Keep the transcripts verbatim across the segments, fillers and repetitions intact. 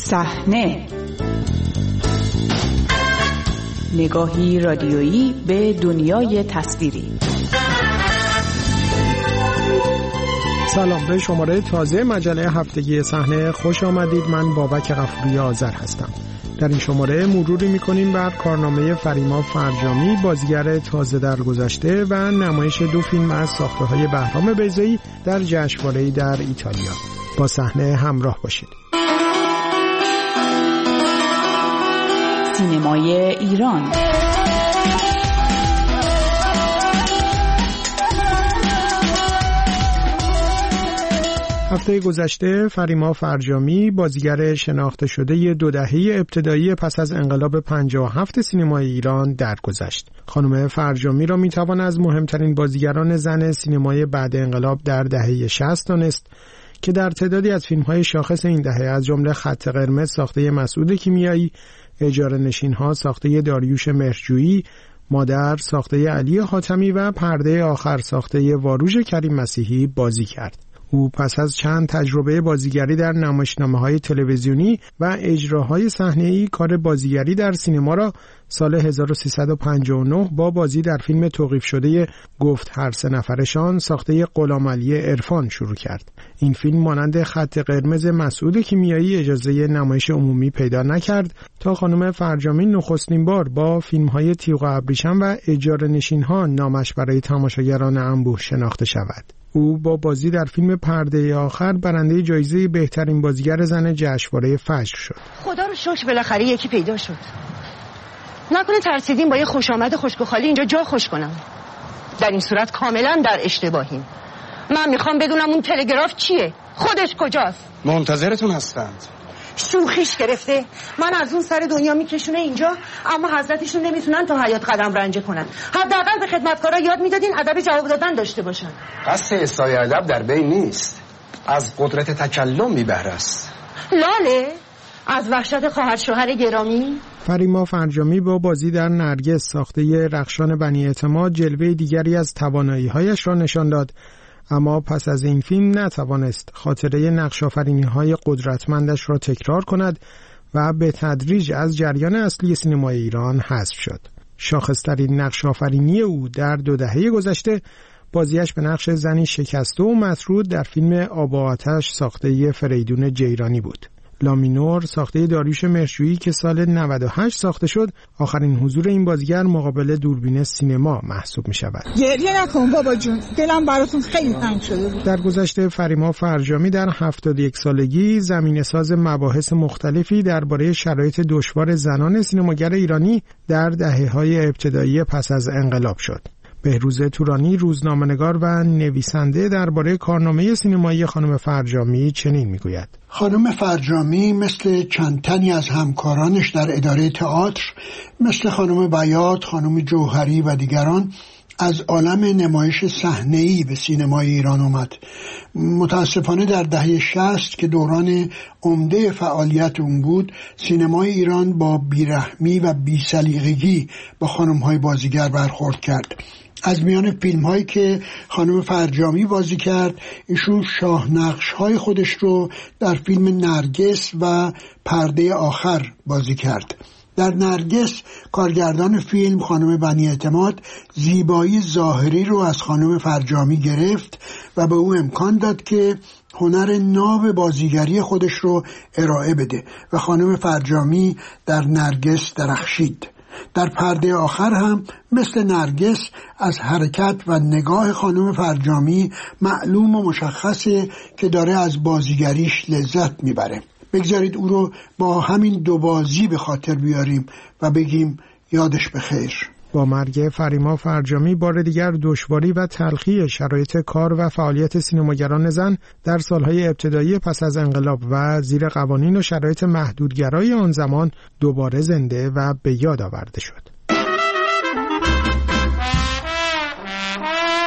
صحنه، نگاهی رادیویی به دنیای تصویری. سلام، به شماره تازه مجله هفتگی صحنه خوش آمدید. من بابک غفوری آذر هستم. در این شماره مروری می‌کنیم بر کارنامه فریما فرجامی، بازیگر تازه درگذشته، و نمایش دو فیلم از ساخته‌های بهرام بیضایی در جشنواره‌ای در ایتالیا. با صحنه همراه باشید. سینمای ایران. هفته گذشته فریما فرجامی، بازیگر شناخته شده دو دهه ابتدایی پس از انقلاب پنجاه و هفت سینمای ایران درگذشت. خانم فرجامی را میتوان از مهمترین بازیگران زن سینمای بعد انقلاب در دهه شصت دانست که در تعدادی از فیلم‌های شاخص این دهه از جمله خط قرمز ساخته مسعود کیمیایی، اجاره نشین‌ها ساخته داریوش مهرجویی، مادر ساخته علی حاتمی و پرده آخر ساخته واروژ کریم مسیحی بازی کرد. او پس از چند تجربه بازیگری در نمایشنامه‌های تلویزیونی و اجراهای صحنه‌ای، کار بازیگری در سینما را سال هزار و سیصد و پنجاه و نه با بازی در فیلم توقیف شده گفت هر سه نفرشان ساخته غلامعلی عرفان شروع کرد. این فیلم مانند خط قرمز مسعود کیمیایی اجازه نمایش عمومی پیدا نکرد تا خانم فرجامی نخستین بار با فیلم‌های تیغ و ابریشم و اجاره نشین‌ها نامش برای تماشاگران انبوه شناخته شود. او با بازی در فیلم پرده آخر برنده جایزه بهترین بازیگر زن جشنواره فجر شد. خدا رو شکر بالاخره یکی پیدا شد. نکنه ترسیدیم با یه خوش آمد خشک و خالی اینجا جا خوش کنم. در این صورت کاملا در اشتباهیم. من میخوام بدونم اون تلگراف چیه؟ خودش کجاست؟ منتظرتون هستند. شوخیش گرفته. من از اون سر دنیا میکشونه اینجا، اما حضرتشون نمیتونن تا حیات قدم رنجه کنن. حداقل به خدمتکارا یاد میدادین ادب جواب دادن داشته باشن. قصد اصلاح ادب در بین نیست، از قدرت تکلم میبهره است. لاله از وحشت خواهر شوهر گرامی. فریما فرجامی با بازی در نرگس ساخته رخشان بنی اعتماد جلوه دیگری از توانایی‌هایش را نشان داد، اما پس از این فیلم نتوانست خاطره نقش‌آفرینی‌های قدرتمندش را تکرار کند و به تدریج از جریان اصلی سینمای ایران حذف شد. شاخص‌ترین نقش‌آفرینی او در دو دهه گذشته بازیش به نقش زنی شکسته و مطرود در فیلم آب و آتش ساخته فریدون جیرانی بود. لامینور ساخته داریوش مهرجویی که سال نود و هشت ساخته شد، آخرین حضور این بازیگر مقابل دوربین سینما محسوب می شود. گریه نکن بابا جون، دلم براتون خیلی تنگ شده بود. در گذشته فریما فرجامی در هفتاد و یک سالگی زمینه‌ساز مباحث مختلفی درباره شرایط دشوار زنان سینماگر ایرانی در دهه‌های ابتدایی پس از انقلاب شد. بهروز تورانی، روزنامه‌نگار و نویسنده، درباره کارنامه سینمایی خانم فرجامی چنین میگوید: خانم فرجامی مثل چند تنی از همکارانش در اداره تئاتر، مثل خانم بیات، خانم جوهری و دیگران، از عالم نمایش صحنه‌ای به سینمای ایران اومد. متاسفانه در دهه شصت که دوران عمده فعالیت اون بود، سینمای ایران با بیرحمی و بی‌سلیقگی با خانم‌های بازیگر برخورد کرد. از میان فیلم هایی که خانم فرجامی بازی کرد، ایشون شاهنقش های خودش رو در فیلم نرگس و پرده آخر بازی کرد. در نرگس کارگردان فیلم خانم بنی اعتماد زیبایی ظاهری رو از خانم فرجامی گرفت و به او امکان داد که هنر ناب بازیگری خودش رو ارائه بده و خانم فرجامی در نرگس درخشید. در پرده آخر هم مثل نرگس از حرکت و نگاه خانم فرجامی معلوم و مشخصه که داره از بازیگریش لذت میبره. بگذارید او رو با همین دو بازی به خاطر بیاریم و بگیم یادش بخیر. با مرگ فریما فرجامی بار دیگر دشواری و تلخی شرایط کار و فعالیت سینماگران زن در سالهای ابتدایی پس از انقلاب و زیر قوانین و شرایط محدودگرای آن زمان دوباره زنده و به یاد آورده شد.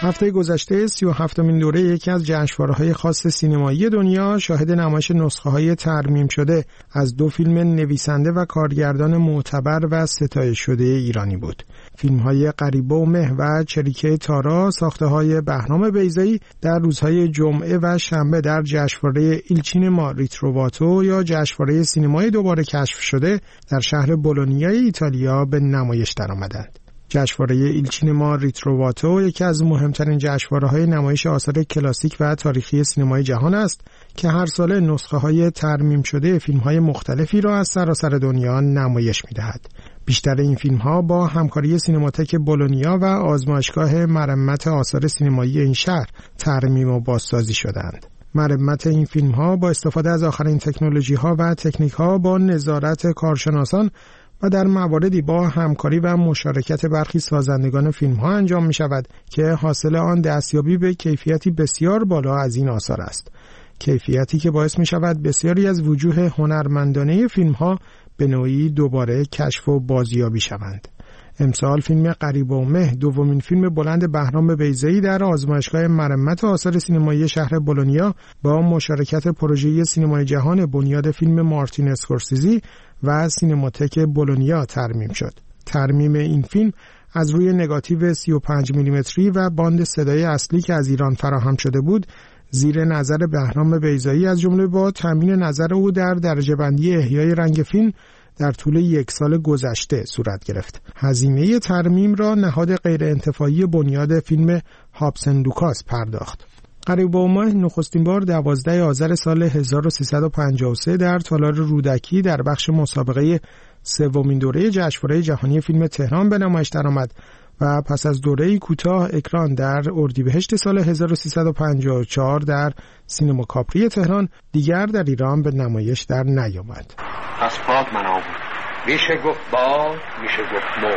هفته گذشته سی و هفتمین دوره یکی از جشنواره‌های خاص سینمایی دنیا شاهد نمایش نسخه‌های ترمیم شده از دو فیلم نویسنده و کارگردان معتبر و ستایش شده ایرانی بود. فیلم‌های غریبه و مه و چریکه تارا ساخته‌های بهرام بیضایی در روزهای جمعه و شنبه در جشنواره ایلچینما ریتروواتو یا جشنواره سینمای دوباره کشف شده در شهر بولونیای ایتالیا به نمایش درآمدند. جشنواره ایلچینما ریتروواتو یکی از مهمترین جشنواره‌های نمایش آثار کلاسیک و تاریخی سینمای جهان است که هر ساله نسخه‌های ترمیم شده فیلم‌های مختلفی را از سراسر دنیا نمایش می‌دهد. بیشتر این فیلم‌ها با همکاری سینماتک بولونیا و آزمایشگاه مرمت آثار سینمایی این شهر ترمیم و بازسازی شدند. مرمت این فیلم‌ها با استفاده از آخرین تکنولوژی‌ها و تکنیک‌ها با نظارت کارشناسان و در مواردی با همکاری و مشارکت برخی سازندگان فیلم‌ها انجام می‌شود که حاصل آن دستیابی به کیفیتی بسیار بالا از این آثار است. کیفیتی که باعث می‌شود بسیاری از وجوه هنرمندانه فیلم‌ها به نوعی دوباره کشف و بازیابی شوند. امسال فیلم غریبه و مه دومین فیلم بلند بهرام بیضایی در آزمایشگاه مرمت آثار سینمایی شهر بولونیا با مشارکت پروژه سینمای جهان بنیاد فیلم مارتین اسکورسیزی و سینماتک بولونیا ترمیم شد. ترمیم این فیلم از روی نگاتیو سی و پنج میلیمتری و باند صدای اصلی که از ایران فراهم شده بود زیر نظر بهرام بیضایی از جمله با تامین نظر او در درجه بندی احیای رنگ فیلم در طول یک سال گذشته صورت گرفت. هزینه ترمیم را نهاد غیر انتفاعی بنیاد فیلم هابسن لوکاس پرداخت. غریبه و مه نخستین بار دوازده آذر سال هزار و سیصد و پنجاه و سه در تالار رودکی در بخش مسابقه سومین دوره جشنواره جهانی فیلم تهران به نمایش درآمد و پس از دوره‌ای کوتاه اکران در اردیبهشت سال هزار و سیصد و پنجاه و چهار در سینما کاپری تهران دیگر در ایران به نمایش در نیامد. پس باد من آورد. میشه گفت باد، میشه گفت مو.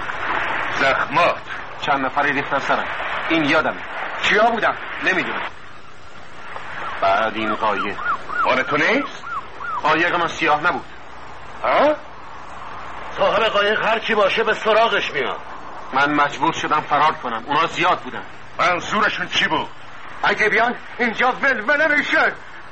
زخمات چند نفری ریختن سرم. این یادمه. کیا بودم؟ نمیدونم. بعد این قایق مال تو نیست؟ قایق من سیاه نبود. ها؟ صاحب قایق هر کی باشه به سراغش میاد. من مجبور شدم فرار کنم. اونا زیاد بودن. منظورشون چی بود؟ اگه بیان اینجا ولوله میشه.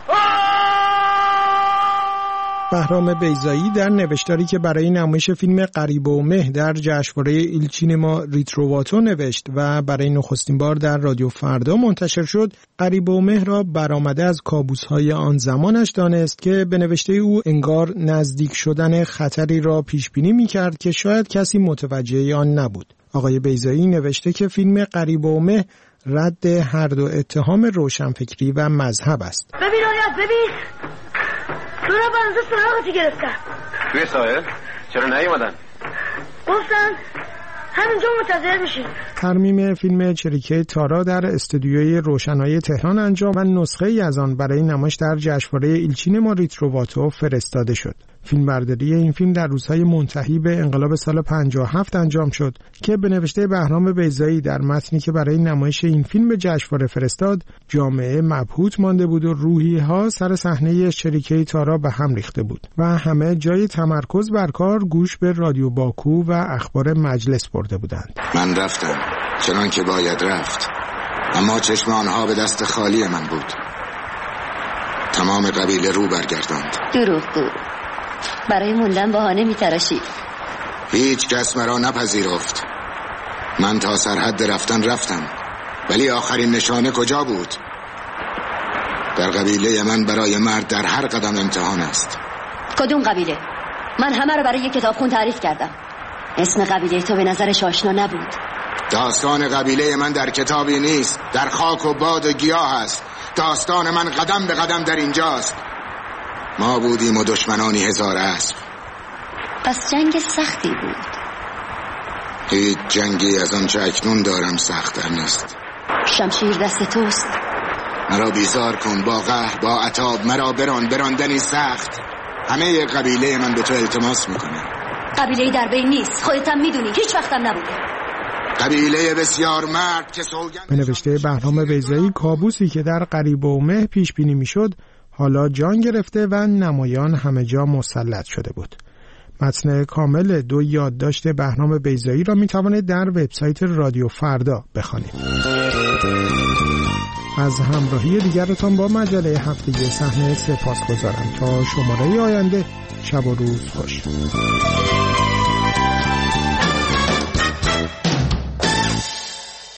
بهرام بیضایی در نوشتاری که برای نمایش فیلم غریبه و مه در جشنواره ایلچینما ریتروواتو نوشت و برای نخستین بار در رادیو فردا منتشر شد، غریبه و مه را برآمده از کابوس‌های آن زمانش دانست که به نوشته او انگار نزدیک شدن خطری را پیش بینی می‌کرد که شاید کسی متوجه آن نبود. آقای بیضایی نوشته که فیلم غریبه و مه رد هر دو اتهام روشنفکری و مذهب است. ببین آیات ببین تو را بنده سراغتی گرفتن. توی ساحل؟ چرا نیومدن؟ گفتن همینجا منتظر میشین. ترمیم فیلم چریکه تارا در استودیوی روشنایی تهران انجام و نسخه ای از آن برای نمایش در جشنواره ایلچینما ریتروواتو فرستاده شد. فیلمبرداری این فیلم در روزهای منتهی به انقلاب سال پنجاه و هفت انجام شد که به نوشته بهرام بیضایی در متنی که برای نمایش این فیلم به جشنواره فرستاد جامعه مبهوت مانده بود و روحی‌ها سر صحنه چریکه تارا به هم ریخته بود و همه جای تمرکز بر کار گوش به رادیو باکو و اخبار مجلس برده بودند. من رفتم چنان که باید رفت، اما چشم آنها به دست خالی من بود. تمام قبیله رو برگرداند. دروغگو، برای موندن بهانه می‌تراشی. هیچ کس مرا نپذیرفت. من تا سرحد رفتن رفتم، ولی آخرین نشانه کجا بود؟ در قبیله من برای مرد در هر قدم امتحان است. کدوم قبیله؟ من همه رو برای یک کتابخون تعریف کردم. اسم قبیله تو به نظرش آشنا نبود. داستان قبیله من در کتابی نیست، در خاک و باد و گیاه است. داستان من قدم به قدم در اینجاست. ما بودیم و دشمنانی هزار اسب. پس جنگ سختی بود. هیچ جنگی از آنچه اکنون دارم سخت‌تر نیست. شمشیر دست توست. مرا بیزار کن با قهر با عتاب، مرا بران براندنی سخت. همه قبیله من به تو التماس میکنه. قبیله در بین نیست، خودت هم میدونی، هیچ وقتم نبوده. قبیله بسیار مرد که سوگند. به نوشته بهرام بیضایی کابوسی که در غریبه و مه پیش بینی میشد حالا جان گرفته و نمایان همه جا مسلط شده بود. متن کامل دو یادداشت بهرام بیضایی را می توانید در وبسایت رادیو فردا بخوانید. از همراهی دیگرتان با مجله هفتگی صحنه سپاسگزارم. تا شماره آینده شب و روز خوش.